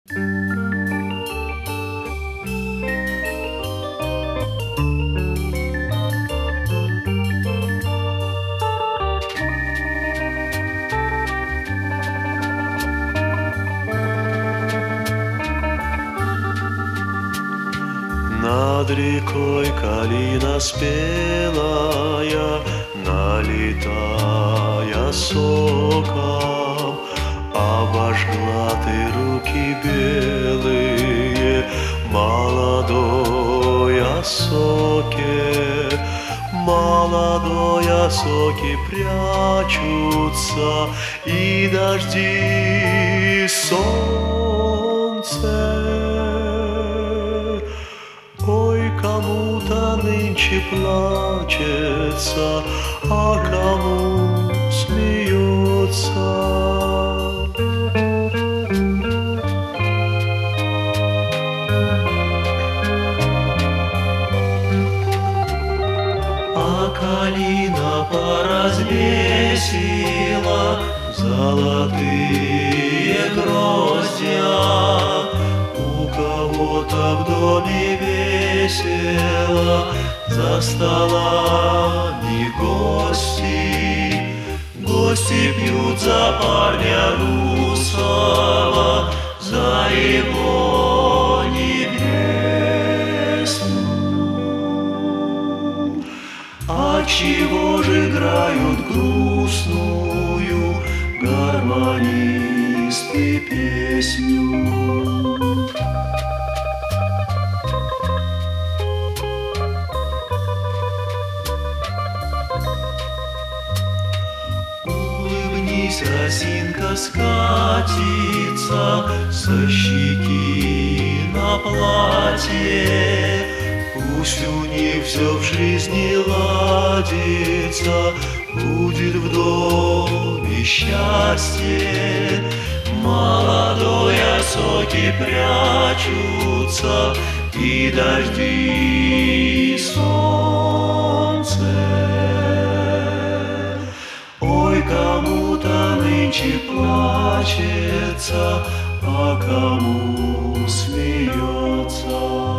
Над рекой калина спелая, налетая соком, обожгла ты руки белые молодой осоке. Молодой осоки прячутся, и дожди, и солнце. Ой, кому-то нынче плачется, а кому смеется. А калина поразвесила золотые гроздья. У кого-то в доме весело, за столами гости. Гости пьют за парня русого, за его невесту. Отчего же играют грустную гармонисты песню? Улыбнись, росинка скатится со щеки на платье. Пусть у них все в жизни ладится, будет в доме счастье. Молодой осоки прячутся, и дожди, и солнце. Ой, кому-то нынче плачется, а кому смеется.